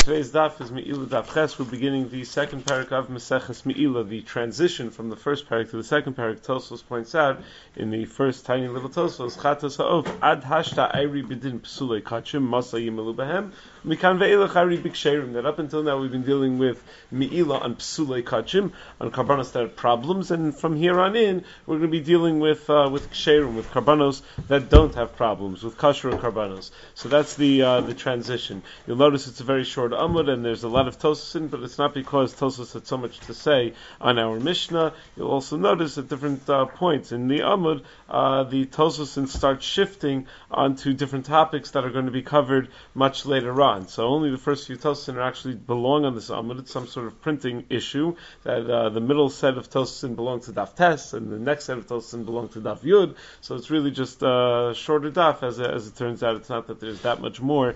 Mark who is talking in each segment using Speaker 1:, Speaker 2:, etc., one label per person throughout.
Speaker 1: Today's daf is Me'ila Daf Ches. We're beginning the second parak of Maseches Me'ila. The transition from the first parak to the second parak, Tosfos points out in the first tiny little Tosfos, Chatas Ha'of, Ad Hashta Ayri B'din Psulei Kachim, Masa Yimalu Behem, Mikan Ve'elach Ayri B'ksherim. That up until now we've been dealing with Me'ila on Psulei Kachim, on Karbanos that have problems, and from here on in, we're going to be dealing with Ksherim, with Karbanos that don't have problems, with Kasher Karbanos. So that's the transition. You'll notice it's a very short Amud, and there's a lot of Tosfos in, but it's not because Tosfos had so much to say on our Mishnah. You'll also notice at different points in the Amud, the Tosfos start shifting onto different topics that are going to be covered much later on. So only the first few Tosfos are actually belong on this Amud. It's some sort of printing issue that the middle set of Tosfos belong to Daf Tes, and the next set of Tosfos belong to Daf Yud. So it's really just a shorter Daf, as it turns out. It's not that there's that much more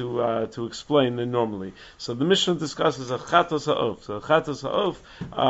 Speaker 1: to explain than normally. So the Mishnah discusses a Chatos Ha'of. So a Chatos Ha'of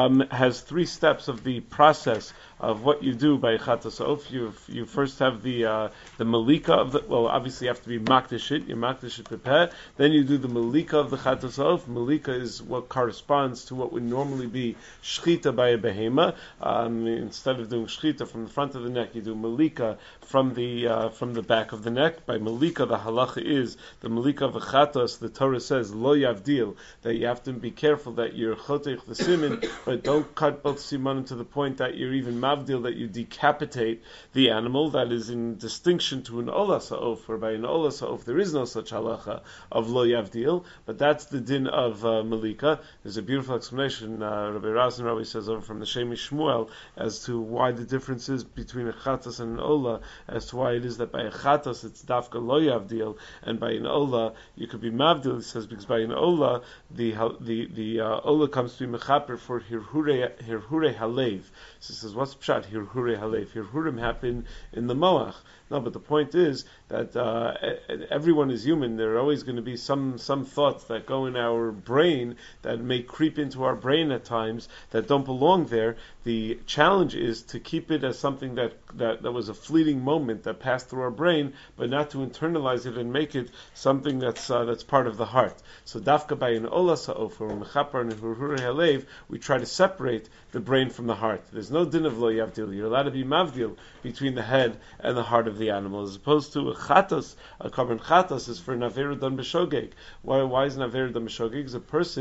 Speaker 1: has three steps of the process of what you do by Chatos Ha'of. You first have the Malika of the, well, obviously you have to be Makdishit, you Makdishit Pepeh, then you do the Malika of the Chatos Ha'of. Malika is what corresponds to what would normally be Shchita by a Behema. Instead of doing Shchita from the front of the neck, you do Malika from the back of the neck. By Malika, the halacha is, the Malika of the Chatos, the Torah says, Lo Yavdil, that you have to be careful that you're Chotech the Siman, but don't cut both Simanim to the point that you're even Mavdil, that you decapitate the animal. That is in distinction to an Olas Ha'of, or by an Olas Ha'of there is no such halacha of Lo Yavdil, but that's the din of Malika. There's a beautiful explanation, Rabbi Razin Rabbi says over from the Shemi Shmuel, as to why the difference is between a Chatas and an Ola, as to why it is that by a Chatas it's Dafka Lo Yavdil, and by an Ola you could be Mavdil. He says because by an Ola the Ola comes to be Mechaper for Hirhure Halev. So he says, what's Pshat Hirhure Halev? Hirhurim happen in the Moach. No, but the point is that everyone is human. There are always going to be some thoughts that go in our brain that may creep into our brain at times that don't belong there. The challenge is to keep it as something that was a fleeting moment that passed through our brain, but not to internalize it and make it something that's part of the heart. So dafka by an olas ha'of or mechapar and hurhure halev, we try to separate the brain from the heart. There's no din of lo yavdil. You're allowed to be mavdil between the head and the heart of the animal, as opposed to a chatas. A carbon chatas is for naveru dan b'shogeg. Why is naveru dan b'shogeg? Because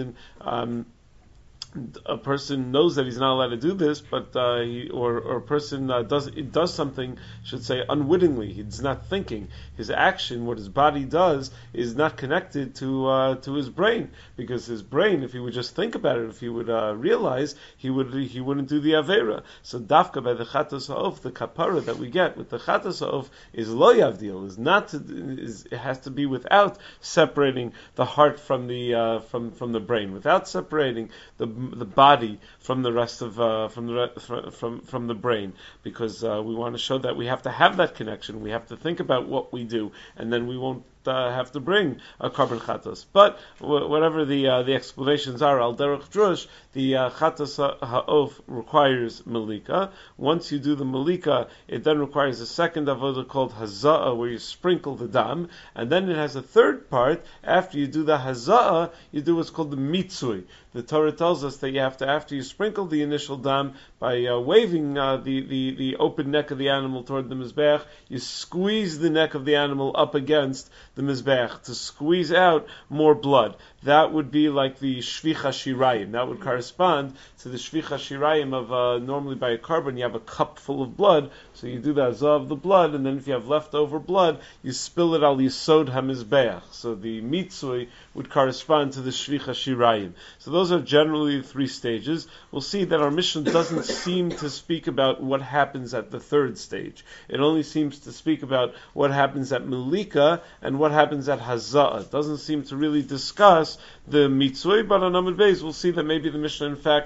Speaker 1: a person knows that he's not allowed to do this, but a person does something, should say, unwittingly. He's not thinking. His action, what his body does, is not connected to his brain, because his brain, if he would just think about it, if he would realize, he wouldn't do the avera. So dafka by the chatas ha'of, the kapara that we get with the chatas ha'of is lo yavdil, it has to be without separating the heart from the brain, without separating the body from the rest of from the brain, because we want to show that we have to have that connection. We have to think about what we do, and then we won't have to bring a carbon chatos. But whatever the explanations are, al derech drush, the chatos ha'of requires malika. Once you do the malika, it then requires a second avodah called haza'ah, where you sprinkle the dam, and then it has a third part. After you do the haza'ah, you do what's called the mitzui. The Torah tells us that you have to, after you sprinkle the initial dam, by waving the open neck of the animal toward the mizbeach, you squeeze the neck of the animal up against the mizbeach to squeeze out more blood. That would be like the shvicha shirayim. That would correspond to the shvicha shirayim of normally by a carbon you have a cup full of blood, so you do the azah of the blood, and then if you have leftover blood, you spill it al yisod hamizbeach. So the mitzui would correspond to the shvicha shirayim. So those are generally the three stages. We'll see that our mission doesn't seem to speak about what happens at the third stage. It only seems to speak about what happens at Malika and what happens at Haza'ah. It doesn't seem to really discuss the Mitzvah, but on Amud Beis we'll see that maybe the Mishnah in fact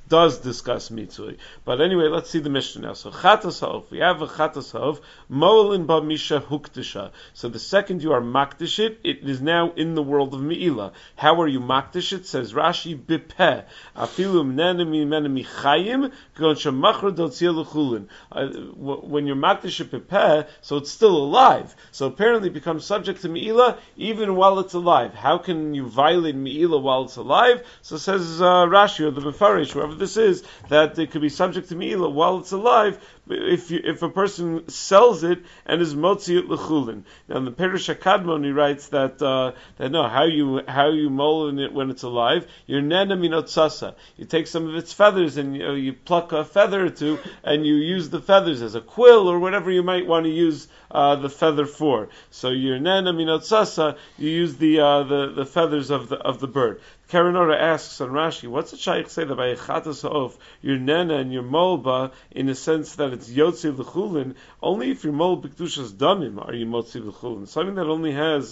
Speaker 1: does discuss mitzui. But anyway, let's see the Mishnah now. So chatas ha'of, we have a chatas ha'of, mo'elin ba misha huktisha. So the second you are makdish it is now in the world of me'ilah. How are you makdish it? Says Rashi, bipeh, afilu mnenemi menemi chayim, gon shemachra dotzia l'chulin. When you're makdish it bipeh, so it's still alive. So apparently it becomes subject to me'ilah even while it's alive. How can you violate me'ilah while it's alive? So says Rashi, or the Mefarish, whoever this is, that it could be subject to me'ilah while it's alive, if a person sells it and is motzi it l'chulin. Now in the Perush HaKadmon he writes that no, how you mold it when it's alive, you're nena minot sasa. You take some of its feathers and you pluck a feather or two and you use the feathers as a quill or whatever you might want to use the feather for. So you're nena minot sasa, you use the feathers of the bird. Karanora asks on Rashi, what's the shaykh say that by chatas ha'of, your nena and your molba, in the sense that it's yotzi l'chulin, only if you're mol b'kedushas damim are you motzi l'chulin. Something that only has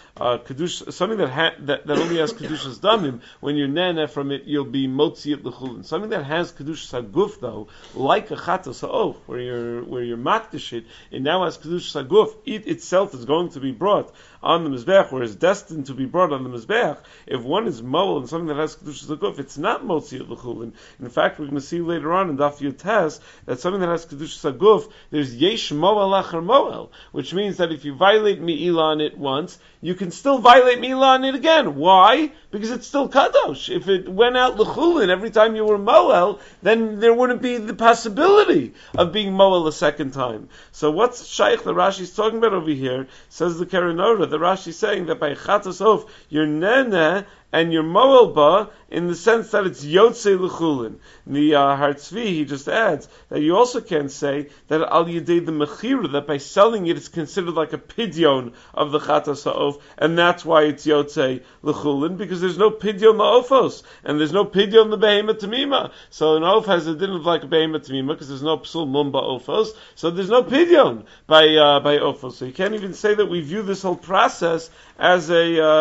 Speaker 1: kedush, something that only has kedushas damim, when you're nena from it, you'll be motzi it l'chulin. Something that has kedushas haguf though, like a chatas ha'of, where you're makdish it now has kedushas haguf, it itself is going to be brought on the mizbeach, or is destined to be brought on the mizbeach. If one is and something that has kedushas haguf, it's not motzi it l'chulin. In fact, we're going to see later on in Daf Yutes that something that has kedushas haguf, there's yesh moel achar moel, which means that if you violate me'ilah on it once, you can still violate me'ilah on it again. Why? Because it's still kadosh. If it went out l'chulin every time you were moel, then there wouldn't be the possibility of being moel a second time. So what's shaykh that Rashi's talking about over here? Says the Karanora, the Rashi's saying that by chatas ha'of, your nene and your moelba, in the sense that it's yotze l'chulin. The Hartzvi, he just adds that you also can say that al yedei the mechira, that by selling it, it's considered like a pidyon of the chatas ha'of, and that's why it's yotze l'chulin, because there's no pidyon la'ofos, and there's no pidyon l'behemat tamima. So an oaf has a din of like a behemat tamima, because there's no psul mum ba'ofos, so there's no pidyon by ofos. So you can't even say that we view this whole process as a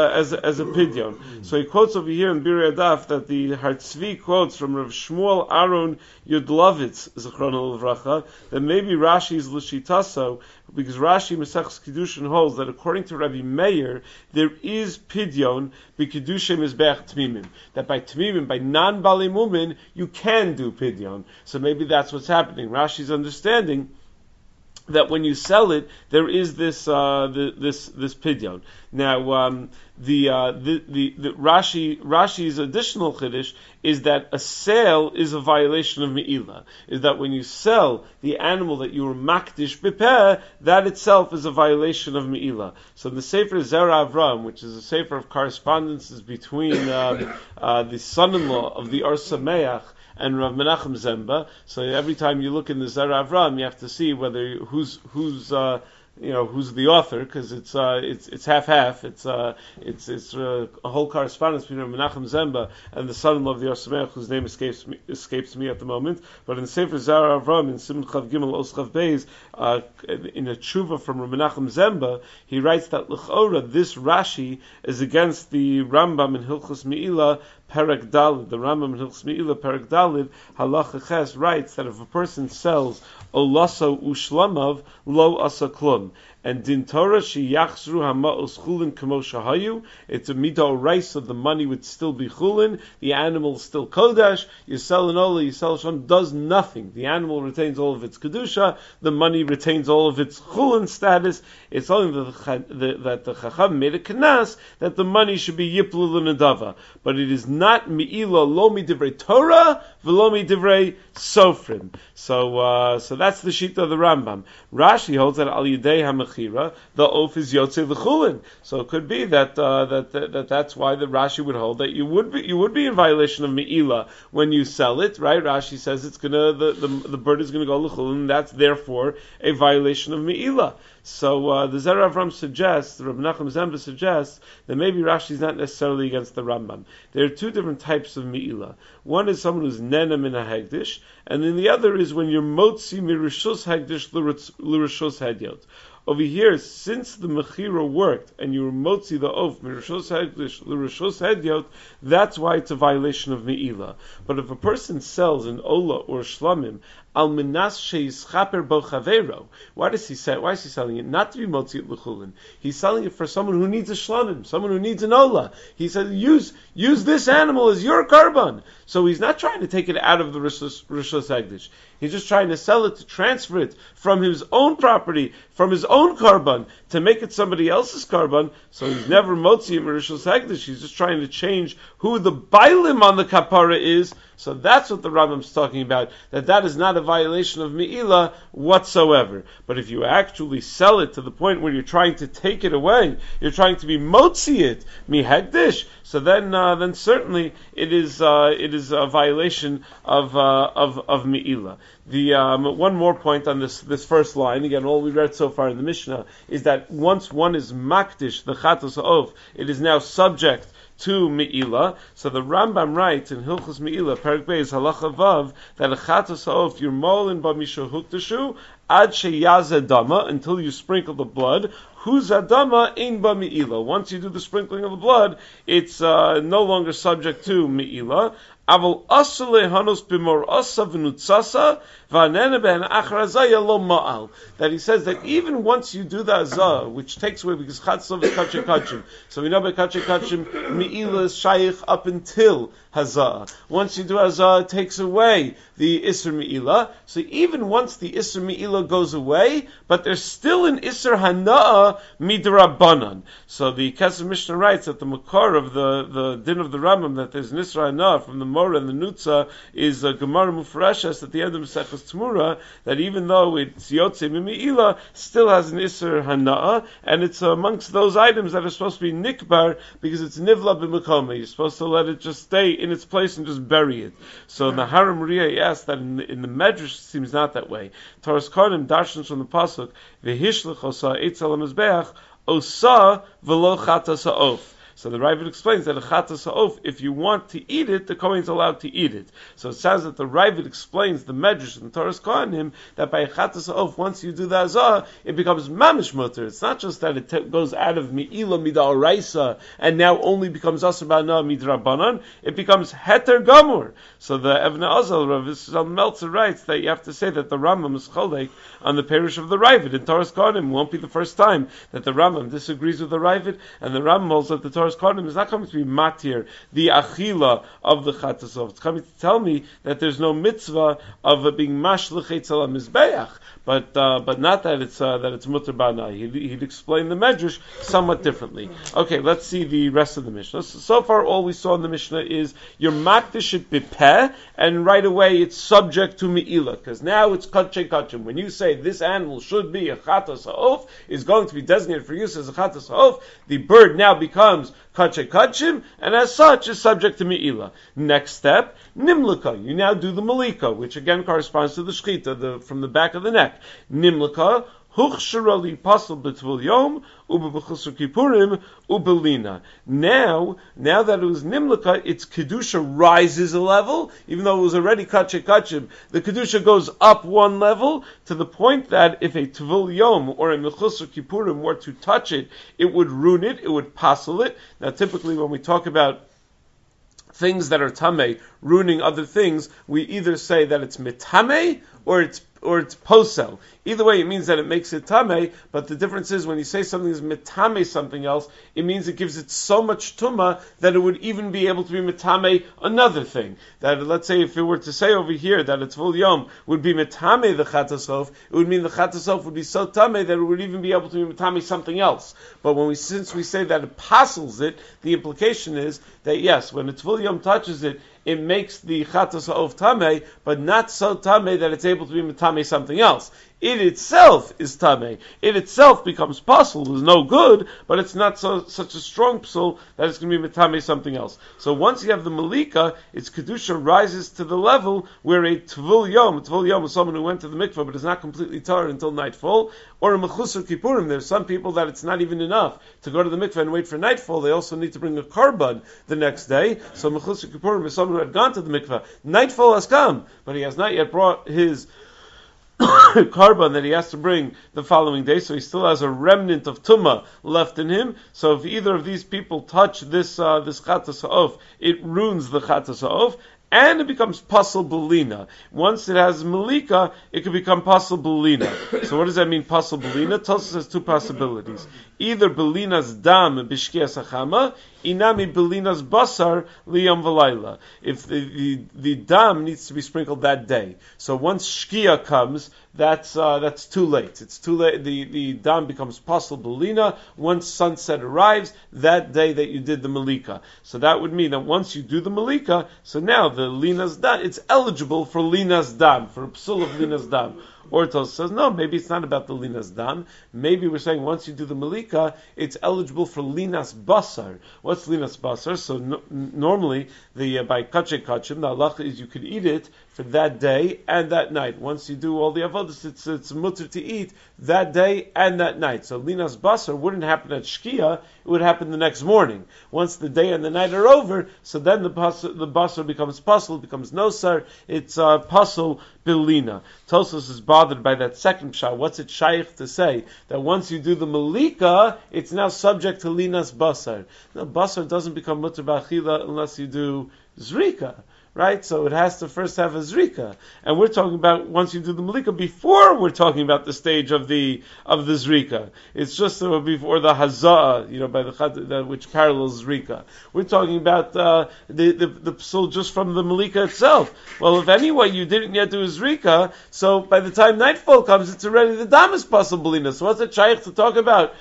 Speaker 1: pidyon. So he quotes over here in Birei Adaf that the Hartzvi quotes from Rav Shmuel Aaron Yudlovitz Zichrono Livracha that maybe Rashi's l'shitaso, because Rashi Mesechus Kiddushin holds that according to Rabbi Meir there is pidyon b'kiddushay mizbeach tmimim, that by tmimim, by non-bali mumin, you can do pidyon. So maybe that's what's happening. Rashi's understanding that when you sell it, there is this pidyon. Now, the Rashi's additional chiddush is that a sale is a violation of me'ilah. Is that when you sell the animal that you were makdish bipeh, that itself is a violation of me'ilah. So the Sefer Zera Avram, which is a sefer of correspondences between the son-in-law of the Or Sameach and Rav Menachem Zemba. So every time you look in the Zera Avram, you have to see whether who's the author, because it's half. It's a whole correspondence between Rav Menachem Zemba and the son-in-law of the Or Sameach, whose name escapes me at the moment. But in Sefer Zera Avram, in Simon Chav Gimel Os Chav Beis, in a tshuva from Rav Menachem Zemba, he writes that l'chora this Rashi is against the Rambam in Hilchos Me'ilah Perek Dalid. The Rambam in Hilchos Me'ilah Perek Dalid Halacha Ches writes that if a person sells olaso ushlamav lo asa klum, and din Torah she yachzru hama'os chulin kamo shahayu, it's a midah rice, so the money would still be chulin, the animal is still kodesh, you sell an ola, you sell sham, does nothing. The animal retains all of its kedusha, the money retains all of its chulin status. It's only that the chacham made a kanas that the money should be yiplul l'nadava, but it is not mi'ilah lo midivrei Torah v'lo midivrei sofrim. So that's the shita of the Rambam. Rashi holds that al yidei hamachira, the oaf is yotze l'chulin. So it could be that that's why the Rashi would hold that you would be in violation of me'ilah when you sell it, right? Rashi says it's gonna the bird is gonna go l'chulin. That's therefore a violation of me'ilah. So the Zera Avram suggests, Rabbi Nachum Zemba suggests, that maybe Rashi is not necessarily against the Rambam. There are two different types of me'ilah. One is someone who's nena min hagdish, and then the other is when you're motzi mirishus hagdish l'rishus hadyot. Over here, since the Mechira worked, and you were motzi the oaf, Mirishos Hegdish, L'Rishos Hedyot, that's why it's a violation of Me'ilah. But if a person sells an Ola or Shlamim, Al Minas Sheischaper Bo Chavero, why is he selling it? Not to be motzi it l'chulin. He's selling it for someone who needs a Shlamim, someone who needs an Ola. He says, use this animal as your karban. So he's not trying to take it out of the Rishos Hegdish. He's just trying to sell it, to transfer it from his own property, from his own karban, to make it somebody else's karban. So he's never motzi it Rishos Hegdish. He's just trying to change who the bailim on the kapara is. So that's what the Rambam's talking about, that is not a violation of Me'ilah whatsoever. But if you actually sell it to the point where you're trying to take it away, you're trying to be motzi it, mihegdish, so then certainly it is a violation of Me'ilah. One more point on this first line, again, all we read so far in the Mishnah, is that once one is makdish, the chatos ha'of, it is now subject to Me'ilah. So the Rambam writes in Hilchos Me'ilah, Perek Beis, Halacha Vav, that a chatos ha'of, you're molin ba misha huktashu, ad sheyaz dama, until you sprinkle the blood. Who's adama ein ba Me'ilah. Once you do the sprinkling of the blood, it's no longer subject to Me'ilah. Aval asale hanos b'mor asa v'nutzasa v'anene ben achrazaya lo ma'al. That he says that even once you do the azah, which takes away, because chatzov is kachay kachim, so we know by kachay kachim, Me'ilah is shaykh up until hazah. Once you do hazah, it takes away the Isser Me'ilah. So even once the Isser Me'ilah goes away, but there's still an Isser Hana'ah midrabanan. So the Kesef Mishnah writes that the makar of the din of the Rambam, that there's an Isser Hana'ah from the Mora and the Nutza, is a Gemara Mufreshes at the end of Maseches Tmura, that even though it's Yotzei Me'ilah, still has an Isser Hana'ah, and it's amongst those items that are supposed to be nikbar, because it's nivla b'mekoma. You're supposed to let it just stay in its place and just bury it. So the Haram Riyah asks that in the Medrash it seems not that way. Toras Kohanim darshans from the pasuk v'hishlech osa eitz al hamizbeach osa v'lo chatas ha'of. So the Ravid explains that a chatas ha'of, if you want to eat it, the Kohen is allowed to eat it. So it sounds that the Ravid explains the Medrash in the Toras Kohanim that by a chatas ha'of, once you do the azah, it becomes mamish mutter. It's not just that it goes out of mi'ilah mid'oraisa and now only becomes asur ba'ana midrabanan. It becomes heter gamur. So the Evnei Azal Rav Yisrael Meltzer writes that you have to say that the Rambam is cholek on the parish of the Ravid in Toras Kohanim. It won't be the first time that the Rambam disagrees with the Ravid, and the Rambam holds that the Toras Kohanim is not coming to be matir the achila of the chatasov. It's coming to tell me that there's no mitzvah of being mashlich etzel mizbeach, but not that it's mutter b'ana. He'd explain the medrash somewhat differently. Okay, let's see the rest of the Mishnah. So far, all we saw in the Mishnah is you're makdish it bipeh, and right away it's subject to me'ilah, because now it's kachay kachim. When you say this animal should be a chatas ha'of, is going to be designated for use as a chatas ha'of, the bird now becomes kachay kachim, and as such is subject to me'ilah. Next step, nimlika. You now do the malika, which again corresponds to the shchita, from the back of the neck. Nimlika, huchshara li pasal b'tvul yom, u'b'chusur kippurim, u'belina. Now that it was nimlika, its kedusha rises a level, even though it was already kachay kachim. The kedusha goes up one level to the point that if a tvul yom or a mechusur kippurim were to touch it, it would ruin it, it would pasal it. Now, typically when we talk about things that are tamei ruining other things, we either say that it's mitamei or it's posel. Either way, it means that it makes it tamei, but the difference is when you say something is mitame something else, it means it gives it so much tumah that it would even be able to be mitame another thing. That, let's say, if it were to say over here that it's full yom would be mitame the chatasof, it would mean the chatasof would be so tamei that it would even be able to be mitame something else. But since we say that it pasels it, the implication is that yes, when it's full yom touches it, it makes the chatas ha'of tamei, but not so tamei that it's able to be mitame something else. It itself is tamei. It itself becomes pasul, is no good, but it's not such a strong psul that it's going to be mitame something else. So once you have the malika, its kedusha rises to the level where a tvul yom is someone who went to the mikvah but is not completely tar until nightfall, or a mechusar kippurim. There's some people that it's not even enough to go to the mikvah and wait for nightfall. They also need to bring a karban the next day. So mechusar kippurim is someone who had gone to the mikvah. Nightfall has come, but he has not yet brought his Karban that he has to bring the following day, so he still has a remnant of Tumah left in him. So if either of these people touch this Chatas Ha'of, it ruins the Chatas Ha'of, and it becomes Pasal Belina. Once it has Malika, it can become Pasal Belina. So what does that mean, Pasal Belina? Tosfos has two possibilities. Either Belina's Dam Bishkias Achama, Inami Belina's Basar Liyam V'Layla. If the Dam needs to be sprinkled that day. So once Shkia comes, that's too late. It's too late. The Dam becomes Pasal Belina once sunset arrives, that day that you did the Malika. So that would mean that once you do the Malika, so now the Lina's Dam, it's eligible for Lina's Dam, for a psul of Lina's Dam. Or Tosfos says, no, maybe it's not about the Linas Dam. Maybe we're saying once you do the Malika, it's eligible for Linas Basar. What's Linas Basar? So normally, by Kache Kachim, the halacha is you could eat it for that day and that night. Once you do all the avodas, it's mutter to eat that day and that night. So Linas Basar wouldn't happen at Shkia, it would happen the next morning. Once the day and the night are over, so then the Basar becomes Pasal, becomes Nosar, it's Pasal Bilina. Tosfos is bothered by that second pshat. What's it shaykh to say? That once you do the Malika, it's now subject to Linas Basar. No, Basar doesn't become Mutter B'Achila unless you do Zrika. Right? So it has to first have a Zrika. And we're talking about once you do the Malika, before we're talking about the stage of the Zrika. It's just before the Hazah, by the which parallels Zrika. We're talking about the psul just from the Malika itself. Well, if anyway you didn't yet do a Zrika, so by the time nightfall comes, it's already the Damas Pasabulina. So what's it shaykh to talk about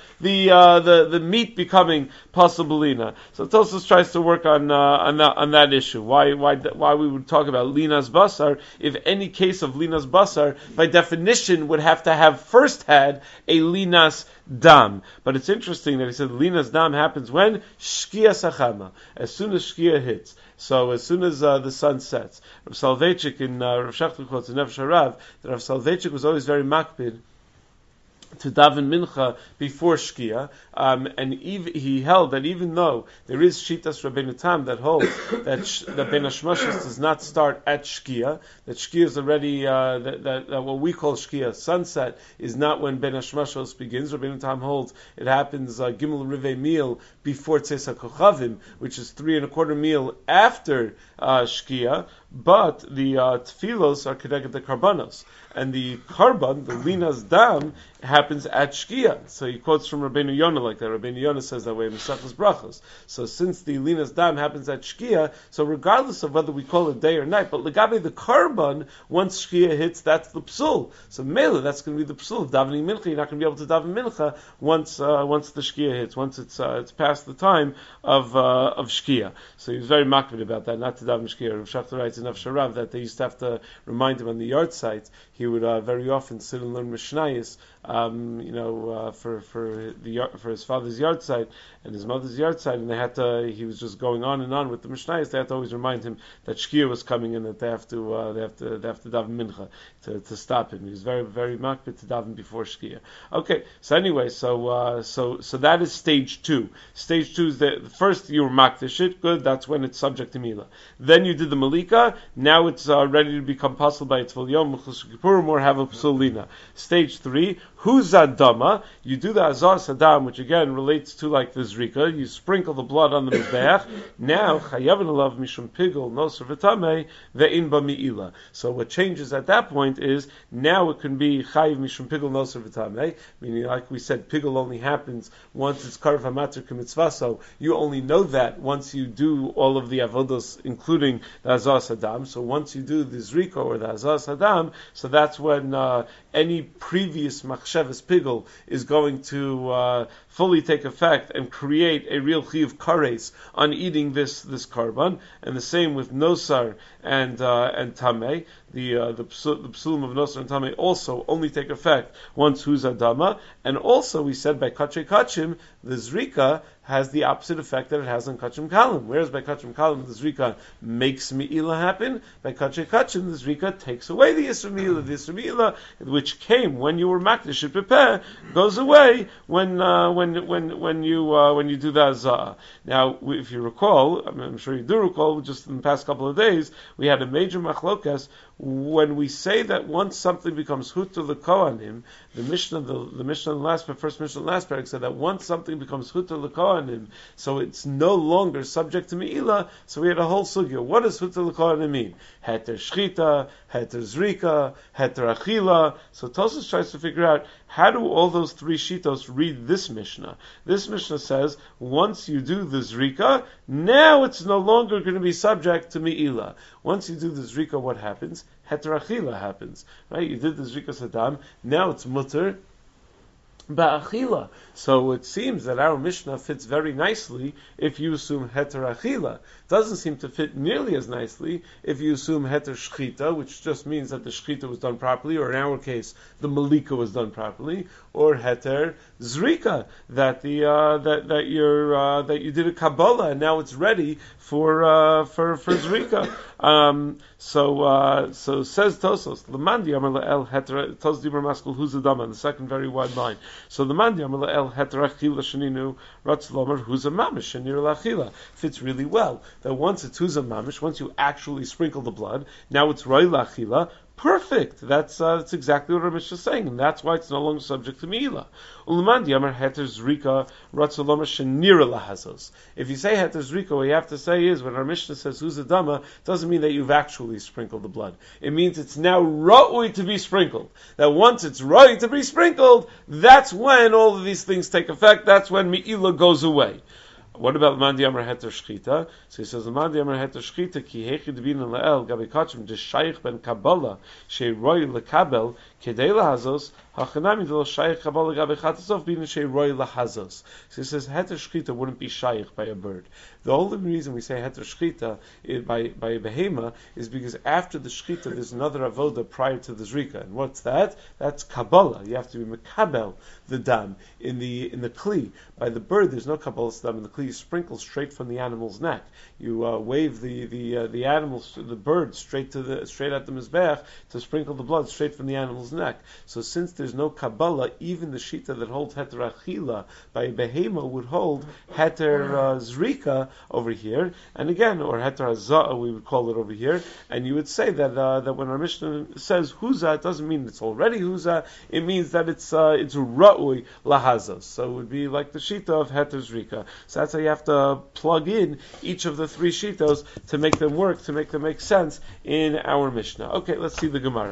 Speaker 1: the meat becoming Pasabulina? So Tosfos tries to work on that issue. Why we would talk about Linas Basar, if any case of Linas Basar, by definition, would have to have first had a Linas Dam. But it's interesting that he said Linas Dam happens when? Shkia Sachama. As soon as Shkia hits. So as soon as the sun sets. Rav Soloveitchik in Rav Shechter quotes in Nefesh HaRav, that Rav Soloveitchik was always very makpid to daven mincha before Shkia, and he held that even though there is Shitas Rabbeinu Tam that holds that Ben Hashmashos does not start at Shkia, that Shkia is already that what we call Shkia, sunset, is not when Ben Hashmashos begins. Rabbeinu Tam holds it happens Gimel Rivei meal before Tzesa Kochavim, which is 3 1/4 meal after Shkia, but the Tfilos are connected to Karbanos. And the Karban, the Linas Dam, happens at Shkia. So he quotes from Rabbeinu Yonah like that. Rabbeinu Yonah says that way in Mesachos Brachos. So since the Linas Dam happens at Shkia, so regardless of whether we call it day or night, but Legabe the Karban, once Shkia hits, that's the Psul. So Mela, that's going to be the Psul. Davening Mincha, you're not going to be able to daven Mincha once the Shkia hits, once it's past the time of Shkia. So he was very makbid about that, not to daven Shkia. Rav Shechter writes in Nefesh HaRav that they used to have to remind him on the yard site. He would very often sit and learn Mishnayos, for his father's yard site and his mother's yard site, and he was just going on and on with the Mishnayos. They had to always remind him that Shkia was coming and that they have to daven mincha to stop him. He was very, very makbid to daven before Shkia. Okay, so anyway, so that is stage 2. Stage 2 is the first you were makdish it, good. That's when it's subject to Mila. Then you did the Malika. Now it's ready to become possible by its Yom Purim or have a Psulina. Stage 3, Huzadama, you do the Azar Saddam, which again relates to like the Zrika, you sprinkle the blood on the Mizbeach. Now, Chayavin Alav Mishum Pigel, Nosar V'Tamei, Ve'in Ba Mi'ila. So what changes at that point is, now it can be Chayiv Mishum Pigel, Nosar V'Tamei, meaning like we said, Pigel only happens once it's Karv HaMatir K'mitzvah, so you only know that once you do all of the Avodos, including the Azar Saddam. So once you do the Zrika or the Azar Saddam, so that's when any previous Machshavas Pigel is going to fully take effect and create a real Chiv Kares on eating this Karban. And the same with Nosar and Tameh. The Psulim of Nosar and Tameh also only take effect once Huzadama. And also we said by Kache Kachim, the Zrika has the opposite effect that it has on Kachim Kalim. Whereas by Kachim Kalim, the Zrika makes Me'ila happen, by Kachim Kachim, the Zrika takes away the Yisra Me'ila. The Yisra Me'ila, which came when you were Makdish and prepare, goes away when you do the Azah. Now, if you recall, I'm sure you do recall, just in the past couple of days, we had a major machlokas when we say that once something becomes hutu l'kohanim. The Mishnah, the Mishnah in the first Mishnah in the last parak said that once something becomes hutu l'kohanim, so it's no longer subject to me'ila. So we had a whole sugya. What does hutu l'kohanim mean? Heter shchita, heter zrika, heter achila. So Tosfos tries to figure out how do all those three shitos read this Mishnah. This Mishnah says once you do the zrika, now it's no longer going to be subject to me'ila. Once you do the zrika, what happens? Heter achila happens, right? You did the zrika sadam, now it's mutter ba'achila. So it seems that our Mishnah fits very nicely if you assume heter achila. Doesn't seem to fit nearly as nicely if you assume heter shchita, which just means that the shchita was done properly, or in our case, the malika was done properly, or heter zrika, that you did a kabbalah and now it's ready for zrika. So says Tosfos, Lamandi Amar La'el Heter Tos Dibur Maskul Huzadama, the second very wide line. So Lamandi Amar La'el Heter Achila Shaninu Ratz Lomer Huza Mamish Shanir La'achila fits really well. That once it's Huza Mamish, once you actually sprinkle the blood, now it's Roi La'achila. Perfect. That's exactly what our Mishnah is saying, and that's why it's no longer subject to Me'ila. If you say heter zrika, what you have to say is, when our Mishnah says huzadama, doesn't mean that you've actually sprinkled the blood. It means it's now ra'ui to be sprinkled. That once it's ra'ui to be sprinkled, that's when all of these things take effect. That's when Me'ila goes away. What about Mandi Amar Heter Shchita? So he says, Mandi Amar Heter Shchita, ki hechid bin la'el, gabi kachim, de shaykh ben Kabbalah, she roi lekabel, kedei lahazos, hachanami de lo shaykh Kabbalah gabi chatasov, bin she roi lahazos. So he says, Heter Shchita wouldn't be shaykh by a bird. The only reason we say Heter Shchita by a behema is because after the Shchita, there's another avoda prior to the Zrika. And what's that? That's Kabbalah. You have to be mekabel the dam in the kli. By the bird, there's no Kabbalah dam in the kli. You sprinkle straight from the animal's neck. You wave the animals, the bird, straight at the mizbeach to sprinkle the blood straight from the animal's neck. So since there's no Kabbalah, even the shita that holds heter achila by a behema would hold heter zrika over here, and again, or heter hazah we would call it over here. And you would say that when our Mishnah says huza, it doesn't mean it's already huza. It means that it's ra'ui lahazos. So it would be like the shita of heter zrika. So that's how you have to plug in each of the three shitos to make them work, to make them make sense in our Mishnah. Okay, let's see the Gemara.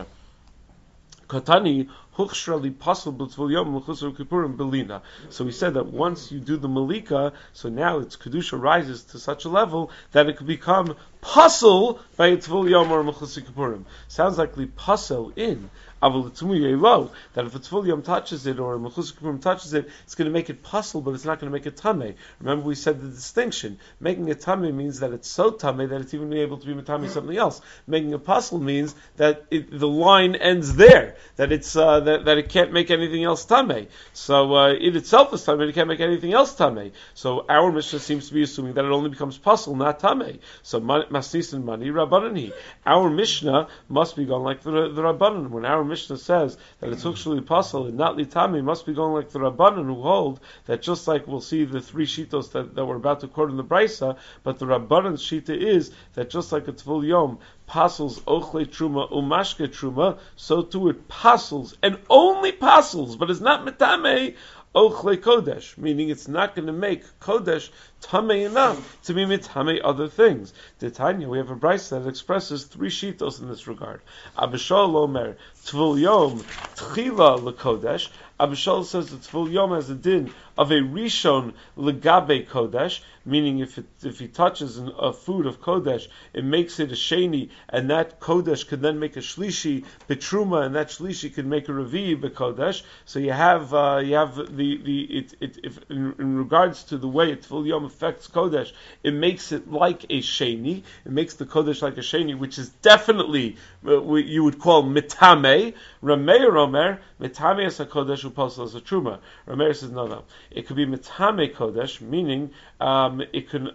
Speaker 1: Katani huchshrali pasul b'tzvul yom l'chusar kippurim belina. So we said that once you do the malika, so now its kedusha rises to such a level that it could become pasul by a tzvul yom or l'chusar kippurim. Sounds like li pasul in. That if a Tzvul Yom touches it or a Mechusar Kippurim touches it, it's going to make it pasul, but it's not going to make it tameh. Remember we said the distinction. Making it tameh means that it's so tameh that it's even able to be tameh something else. Making it pasul means that the line ends there, that it's that it can't make anything else tameh. So it itself is tameh, it can't make anything else tameh. So our Mishnah seems to be assuming that it only becomes pasul, not tameh. So masnis and mani rabbanani. Our Mishnah must be going like the rabbanan. When our Mishnah says that it's actually pasul and not litami, must be going like the Rabbanan who hold that just like we'll see the three shitos that we're about to quote in the Brisa, but the Rabbanan's shita is that just like a Tvul Yom pasels ochle truma umashke truma, so too it pasels and only pasels, but it's not mitame ochle kodesh, meaning it's not going to make kodesh tamei enough to be mitame other things. Titania, we have a brisa that expresses three shitos in this regard. Abishol omer tvul yom tchila lekodesh. Abishol says that tvul yom has a din of a rishon legabe kodesh, meaning if he touches a food of kodesh, it makes it a sheni, and that kodesh could then make a shlishi betruma, and that shlishi could make a revi bekodesh. So you have in regards to the way tvul yom affects kodesh, it makes it like a sheni. It makes the kodesh like a sheni, which is definitely you would call mitame, Rameir Omer, Mitame as HaKodesh Uposel as a Truma. Rameir says, no. It could be Mitame Kodesh, meaning it can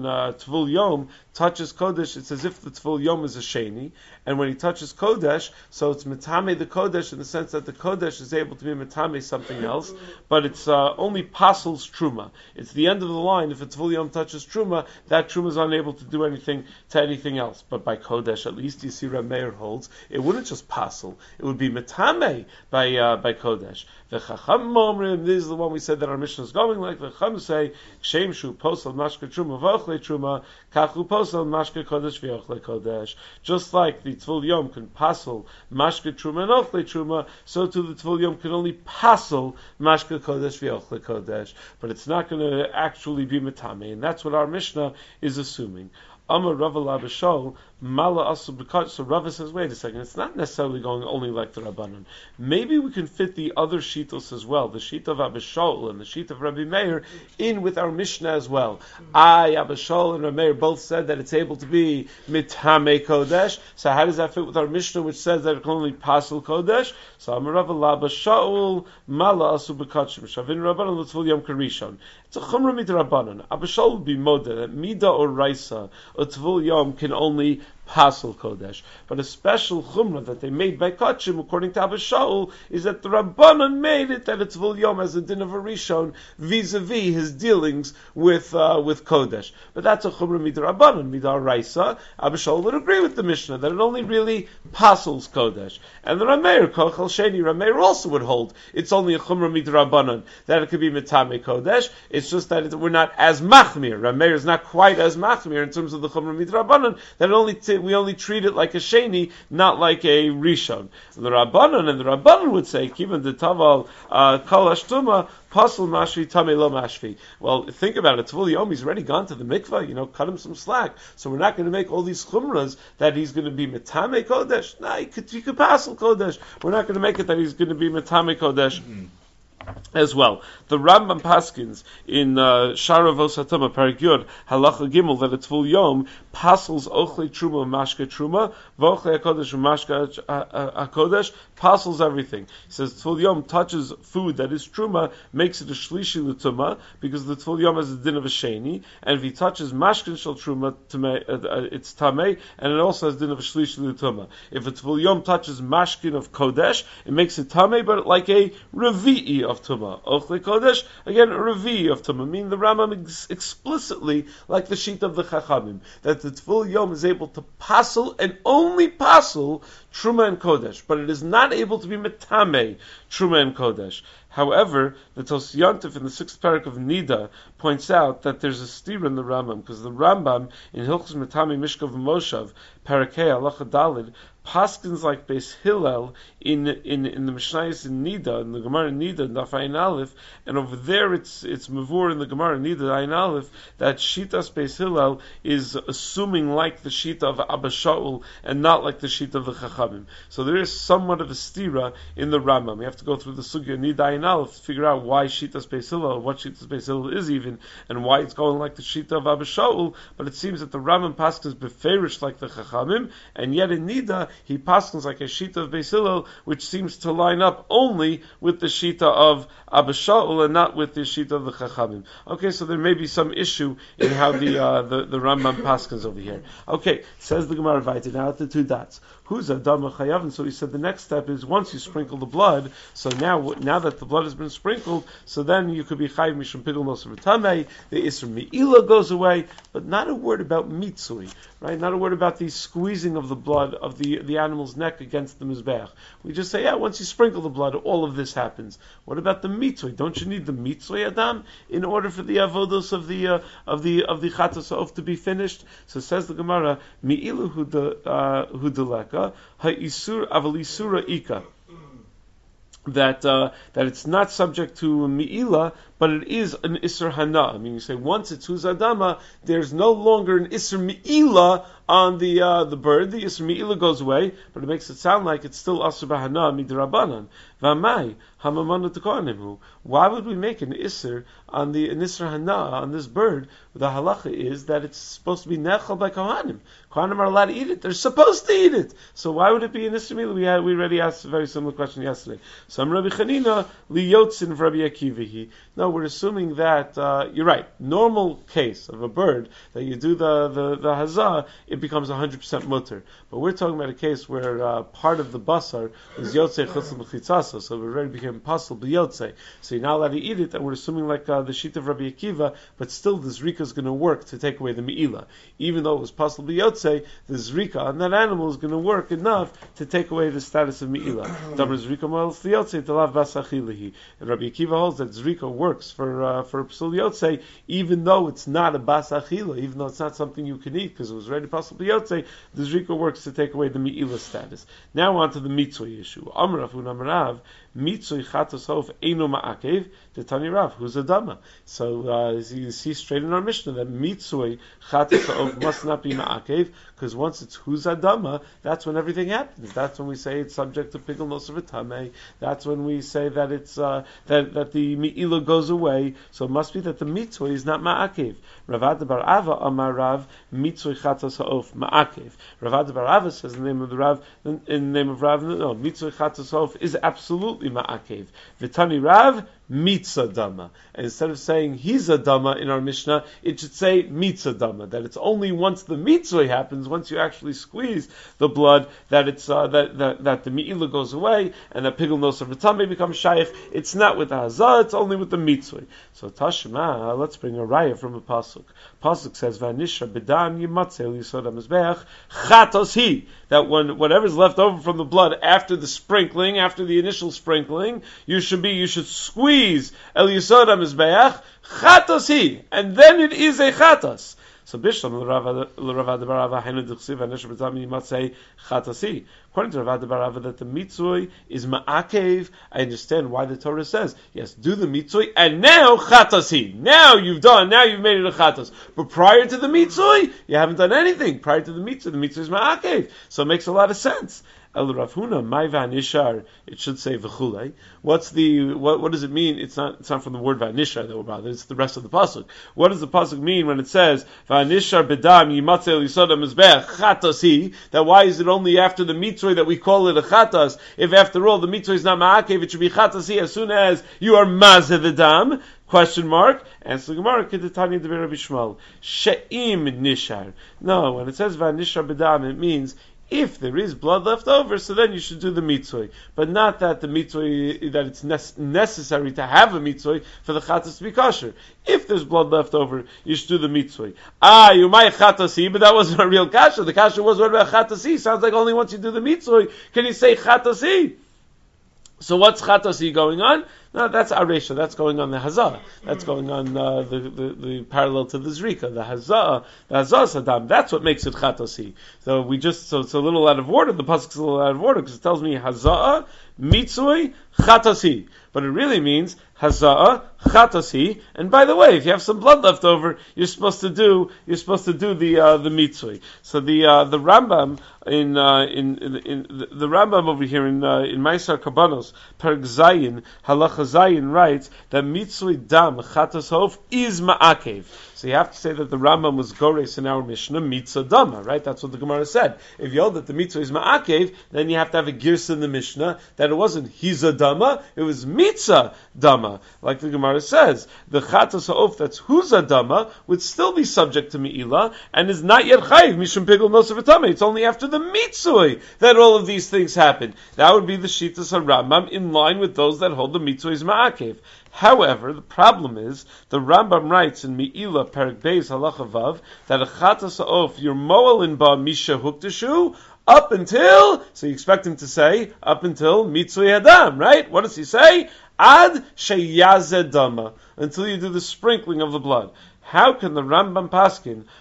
Speaker 1: Tvul Yom touches Kodesh. It's as if the Tvul Yom is a Sheni, and when he touches Kodesh, so it's Mitame the Kodesh in the sense that the Kodesh is able to be Mitame something else, but it's only Pasel's Truma. It's the end of the line. If a Tvul Yom touches Truma, that Truma is unable to do anything to anything else. But by Kodesh, at least you see Rameir holds, it wouldn't just Pasel, it would be Mitame by Kodesh. The Chacham Momrim, this is the one we said that our Mishnah is going like. The Chacham say, Kshem Shu Posel Mashke Truma V'Ochle Truma, Kachu Posel Mashke Kodesh V'Ochle Kodesh. Just like the Tvul Yom can Pasel Mashke Truma and Ochle Truma, so too the Tvul Yom can only Pasel Mashke Kodesh V'Ochle Kodesh. But it's not going to actually be Mitame, and that's what our Mishnah is assuming. Amar Rava Labashol, Mala Asu B'Kach. So Rava says, wait a second, it's not necessarily going only like the Rabbanon. Maybe we can fit the other Shitos as well, the Shita of Abishol and the Shita of Rabbi Meir, in with our Mishnah as well. Abishol and Rabbi Meir both said that it's able to be Mitame Kodesh. So how does that fit with our Mishnah, which says that it can only Pasel Kodesh? So Amar Rava Labashol, Mala Asu B'Kach. Shavin Rabbanon L'Tvul Yom Karishon. It's a Chumra Midrabbanon. Abishol would be Moda, that Mida or Raisa, a Tvul Yom can only Pasel Kodesh. But a special chumrah that they made by Kachim, according to Abba Shaul, is that the Rabbanon made it that it's Tvul Yom as a din of a Rishon vis-a-vis his dealings with Kodesh. But that's a chumrah midar Rabbanon, midar Raisa. Abba Shaul would agree with the Mishnah that it only really pasels Kodesh. And the Rameir, Kochel Sheni, Rameir also would hold it's only a chumrah midar Rabbanon, that it could be Mitame Kodesh. It's just that we're not as machmir. Rameir is not quite as machmir in terms of the chumrah midar Rabbanon, that we only treat it like a sheni, not like a rishon. The Rabbanon would say, Kivan de Taval Kol Ashtuma Pasal Mashvi Tame Lo Mashvi. Well, think about it. Tvul Yom, he's already gone to the mikvah. Cut him some slack. So we're not going to make all these chumras that he's going to be Mitame Kodesh. No, he could Pasal Kodesh. We're not going to make it that he's going to be Mitame Kodesh. As well, the Rambam Paskins in Sharavos Hatama Parak Yud Halacha Gimel that a Tvul Yom pasels Ochle Truma Mashke Truma V'Ochle Hakodesh Mashke Hakodesh pasels everything. He says Tvul Yom touches food that is Truma, makes it a Shlishi L'Tuma because the Tvul Yom has a din of a Sheni, and if he touches Mashkin Shel Truma, it's Tamei, and it also has din of a Shlishi L'Tuma. If a Tvul Yom touches Mashkin of Kodesh, it makes it Tamei, but like a Revi'i of Tuma. Ochle Kodesh, again, a Revi of Tuma. Meaning the Rambam explicitly, like the sheet of the Chachamim, that the Tvul Yom is able to pasel and only pasel Truma and Kodesh, but it is not able to be Metame Truma and Kodesh. However, the Tosyantif in the 6th parak of Nida points out that there's a steer in the Rambam, because the Rambam in Hilchos Metame Mishkav Moshav Parakei Halacha Dalid paskins like Beis Hillel in the Mishnayos in Nida, in the Gemara in Nida, in Daf Ayin Aleph, and over there it's Mavur in the Gemara in Nida, Ayin Aleph, that Shitas Beis Hillel is assuming like the Shita of Abba Shaul and not like the Shita of the Chachamim. So there is somewhat of a stira in the Rambam. We have to go through the Sugya Nida Ayin Aleph to figure out why Shitas Beis Hillel, what Shitas Beis Hillel is even, and why it's going like the Shita of Abba Shaul, but it seems that the Rambam paskins beferish like the Chachamim, and yet in Nida, he paskins like a Shita of Beis Hillel, which seems to line up only with the Shita of Abba Shaul and not with the Shita of the Chachamim. Okay, so there may be some issue in how the Rambam paskins over here. Okay, says the Gemara Vayta, now at the two dots. Who's Adam Chayav? And so he said the next step is once you sprinkle the blood, so now that the blood has been sprinkled, so then you could be Chayiv Mishum Pidul Nosar V'Tamei, the Isra Me'ila goes away, but not a word about Mitzui, right? Not a word about the squeezing of the blood of the animal's neck against the Mizbeach. We just say, once you sprinkle the blood, all of this happens. What about the Mitzui? Don't you need the Mitzui, Adam, in order for the avodos of the Chatas Ha'of to be finished? So says the Gemara, Me'ilu Hudaleka, Ha'isur Avalisura Ika. That it's not subject to Me'ila, but it is an Isser Hana. I mean, you say once it's Huzadama, there's no longer an Isser Mi'ila on the bird. The Isser Mi'ila goes away, but it makes it sound like it's still Asur Bahana Midrabanan. V'amai Hamamanu Tekonim. Why would we make an Isser on an Isser Hana on this bird? The halacha is that it's supposed to be Nechal by Kohanim. Kohanim are allowed to eat it. They're supposed to eat it. So why would it be an Isser Mi'ila? We already asked a very similar question yesterday. Some Rabbi Chanina liyotzin Rabbi Akivahi. No, we're assuming that you're right. Normal case of a bird that you do the hazah, it becomes 100% mutter. But we're talking about a case where part of the basar is yotzei chutzim l'chitzasa, so it already became possible b'yotzei. So you're not allowed to eat it, and we're assuming like the sheet of Rabbi Akiva, but still the zrika is going to work to take away the me'ila. Even though it was possible b'yotzei, the zrika on that animal is going to work enough to take away the status of me'ila. Dabar zrika mo'el l'yotzei talav basachilihi. And Rabbi Akiva holds that zrika works for psul yotzei, even though it's not a bas achila, even though it's not something you can eat because it was already possible yotzei, the zrika works to take away the me'ila status. Now on to the mitzvah issue. Amrav unamrav mitzvah chatos hof eino ma'akev the Tani Rav who's a dama. So you see straight in our Mishnah that mitzvah chatos hof must not be ma'akev, because once it's who's a dama, that's when everything happens. That's when we say it's subject to pigul nosar v'tamei. That's when we say that it's that the me'ila goes away. So it must be that the mitzvah is not ma'akev. Ravad bar Ava amar Rav mitzvah chatos hof ma'akev. Ravad bar Ava says in the name of the Rav, in the name of Rav, no, mitzvah chatos hof is absolutely ma'akev. V'tani Rav mitzvah dama. And instead of saying he's a dama in our Mishnah, it should say mitzvah dama. That it's only once the mitzvah happens, once you actually squeeze the blood, that it's that the me'ila goes away and that pigul nosar v'tamei becomes shaykh. It's not with the hazah; it's only with the mitzvah. So Tashma, let's bring a raya from a pasuk. Pasuk says v'anisha b'dam yimatzel yisod hamizbeach chatos hi. That when whatever's left over from the blood after the sprinkling, after the initial sprinkling, you should squeeze el yisod hamizbeach chatos hi, and then it is a chatos. So Bishlam l'Ravad Barava Hainu D'Chsiv Anisha B'Tami Yimatzei Chatasi. According to Ravad Barava, that the mitzvah is ma'akev. I understand why the Torah says yes, do the mitzvah, and now chatasi. Now you've made it a chatas. But prior to the mitzvah, you haven't done anything. Prior to the mitzvah is ma'akev. So it makes a lot of sense. El Rav Huna, my vanishar, it should say v'chulei. What does it mean? It's not from the word vanishar that we're bothered. It's the rest of the pasuk. What does the pasuk mean when it says vanishar bedam yimatzel yisod hamizbeach chatasi? That why is it only after the mitzvah that we call it a chatas? If after all the mitzvah is not ma'akev, it should be chatasi as soon as you are mazeh the dam. Question mark. Answer the Gemara. Kedetani de Rabbi Shmuel. She'im nishar. No, when it says vanishar bedam, it means if there is blood left over, so then you should do the mitzvah. But not that the mitzvah, that it's necessary to have a mitzvah for the chatas to be kosher. If there's blood left over, you should do the mitzvah. You might chatasi, but that wasn't a real kasha. The kasha was what about chatasi? Sounds like only once you do the mitzvah can you say chatasi. So what's chatasi going on? No, that's Aresha. That's going on the Hazah. That's going on the parallel to the Zrika. The Hazah Saddam. That's what makes it Chatasi. So it's a little out of order. The pasuk's a little out of order because it tells me Hazah, Mitzvah, Chatasi. But it really means Hazah, Chatasi. And by the way, if you have some blood left over, you're supposed to do the Mitzvah. So the Rambam in the Rambam over here in Maisar Kabbanos, Perek Zayin, Halacha Zayin writes that mitzvah dam chatas hof is ma'akev. So you have to say that the Rambam was gores in our Mishnah mitzvah dama, right? That's what the Gemara said. If you hold that the mitzvah is ma'akev, then you have to have a girsa in the Mishnah that it wasn't hiza dama, it was mitzvah dama, like the Gemara says. The chatas hof that's huza dama would still be subject to me'ilah and is not yet chayiv mishum pigul nosar v'tamei. It's only after the mitzvah that all of these things happen. That would be the shitas Rambam in line with those that hold the mitzvah is ma'akev. However, the problem is, the Rambam writes in Me'ilah, Perek Beis, Halacha Vav, that a chatas ha'of, your mo'alin ba misha huktashu, up until, so you expect him to say, up until mitzvah adam, right? What does he say? Ad sheyazeh dama, until you do the sprinkling of the blood. How can the Rambam paskin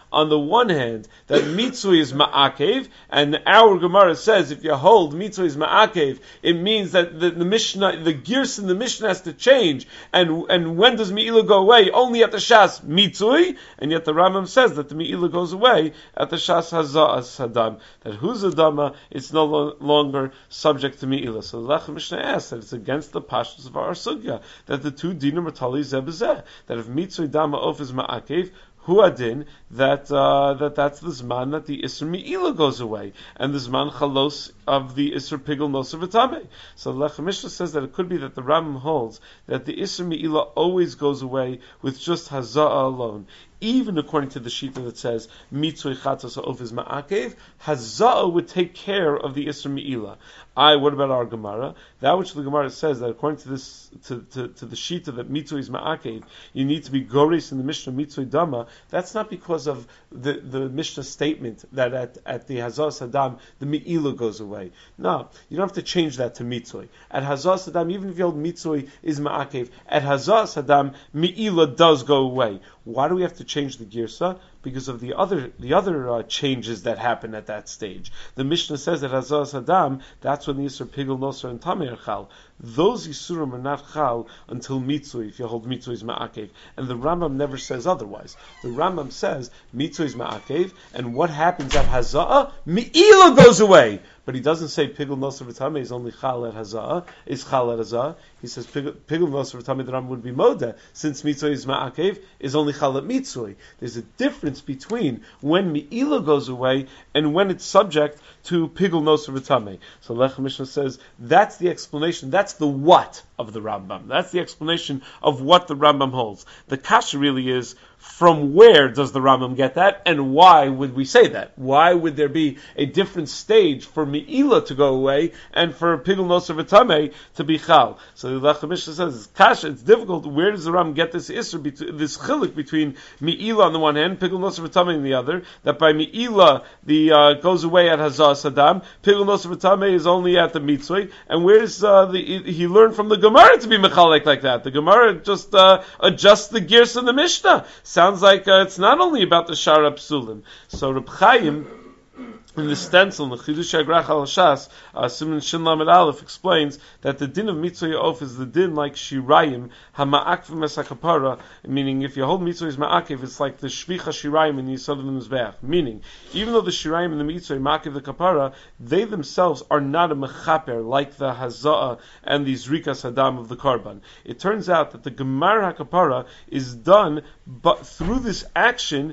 Speaker 1: on the one hand, that mitzvah is ma'akev, and our Gemara says if you hold mitzvah is ma'akev, it means that the Mishnah, the gears in the Mishnah has to change, and when does Me'ilah go away? Only at the Shas mitzvah, and yet the Rambam says that the Me'ilah goes away at the Shas Haza'as Hadam, that who's Adama, it's no longer subject to Me'ilah. So the Lechem Mishnah asks that it's against the pashtus of our sugya, that the two dinim are tali zeh b'zeh, that if mitzvah dama of is ma'akev, hu adin, that's the zman that the Isser Me'ilah goes away, and the zman chalos of the Isser Pigel Noser V'tamei. So the Lechem Mishnah says that it could be that the Rambam holds that the Isser Me'ilah always goes away with just Haza'ah alone. Even according to the Shita that says mitzvah chatos of is ma'akev, Haza'ah would take care of the Isser Me'ilah. What about our Gemara? That which the Gemara says that according to this to the Shita that mitzvah is ma'akev, you need to be goris in the Mishnah mitzvah dama. That's not because of the Mishnah statement that at the Hazas Hadam the Me'ilah goes away. No, you don't have to change that to mitzvah. At Hazas Hadam, even if you hold mitzvah is ma'akev, at Hazas Hadam Me'ilah does go away. Why do we have to change the girsa? Because of the other changes that happen at that stage. The Mishnah says that Hazas Hadam, that's when the Yisur Pigel Nosar and Tamei are Chal. Those Yisurim are not Chal until mitzvah, if you hold mitzvah is ma'akev. And the Rambam never says otherwise. The Rambam says mitzvah is ma'akev, and what happens at Haza'ah? Me'ilah goes away. But he doesn't say Pigel Nosar V'tamei is only Chal at Haza'ah, is Chal at Haza'ah. He says Pigel Nosar V'tamei, the Rambam would be Moda, since mitzvah is ma'akev, is only Chal at mitzvah. There's a difference between when Me'ilah goes away and when it's subject to Pigel Nosar V'tamei. So Lechem Mishnah says that's the explanation, that's the what of the Rambam. That's the explanation of what the Rambam holds. The kasha really is, from where does the Rambam get that, and why would we say that? Why would there be a different stage for Me'ilah to go away and for Pigel Nosar V'tamei to be Chal? So the Lechem Mishnah says, it's kasha, it's difficult. Where does the Rambam get this Isser, this chilik between Me'ilah on the one hand, Pigel Nosar V'tamei on the other, that by Me'ilah the goes away at Hazas Hadam, Pigel Nosar V'tamei is only at the mitzvah, and where does he learned from the Gemara to be mechalek like that? The Gemara just adjusts the gears in the Mishnah. Sounds like it's not only about the Shara Psulim. So Reb Chaim, in the stencil, in the Chidush Agrach al Shas, Siman Shin Lamed Aleph explains that the din of mitzvah yof is the din like shirayim hama'akvim es hakapara, meaning if you hold mitzvah is ma'akiv, it's like the shvicha shirayim in the yisod of the mizbeach. Meaning, even though the shirayim and the mitzvah ma'akiv the kapara, they themselves are not a mechaper like the haza'ah and the zrikas hadam of the karban. It turns out that the gemar hakapara is done, but through this action,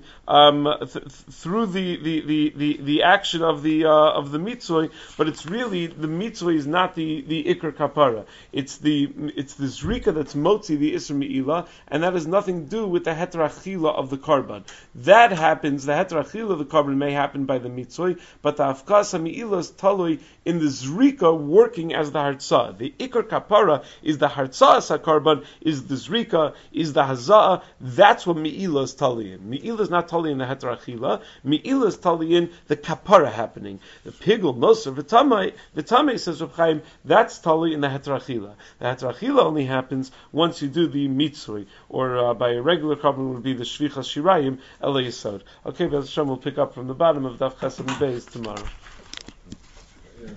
Speaker 1: through the action of the mitzvah, but it's really the mitzvah is not the ikar kapara. It's the zrika that's motzi the isra me'ilah, and that has nothing to do with the heterachila of the karban. That happens. The heterachila of the karban may happen by the mitzvah, but the afkas me'ilah is talui in the zrika working as the hartzah. The ikar kapara is the hartzah as karban, is the zrika, is the haza'ah. That's what me'ilah is tali in. Me'ilah is not tali in the heterachila. Me'ilah is tali in the kapara happening. The Pigel Nosar V'tamei says Reb Chaim, that's tali in the heterachila. The heterachila only happens once you do the mitzvah, or by a regular carbon would be the shvichas shirayim el yisod. Okay, Be'ez Hashem, we'll pick up from the bottom of Daf Chesed and Beis tomorrow.